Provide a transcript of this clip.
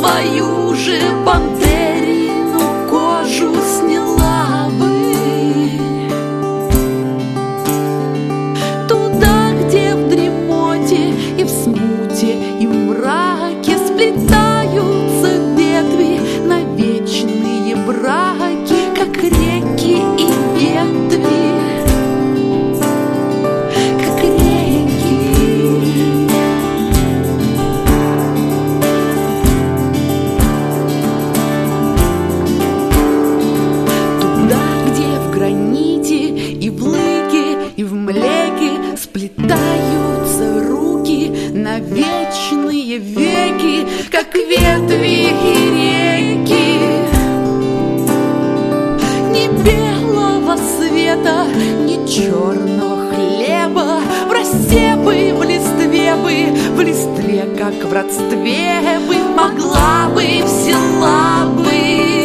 свою же пантерину кожу сняла бы туда, где в дремоте и в смуте и в мраке сплетаются ветви на вечные браки, как реки и ветви, как реки. Туда, где в граните и в лыке и в млеке сплетаются руки на вечные веки, как ветви и реки. Ни белого света, ни черного хлеба, в росе бы, в листве бы, в листве, как в родстве бы, могла бы, взяла бы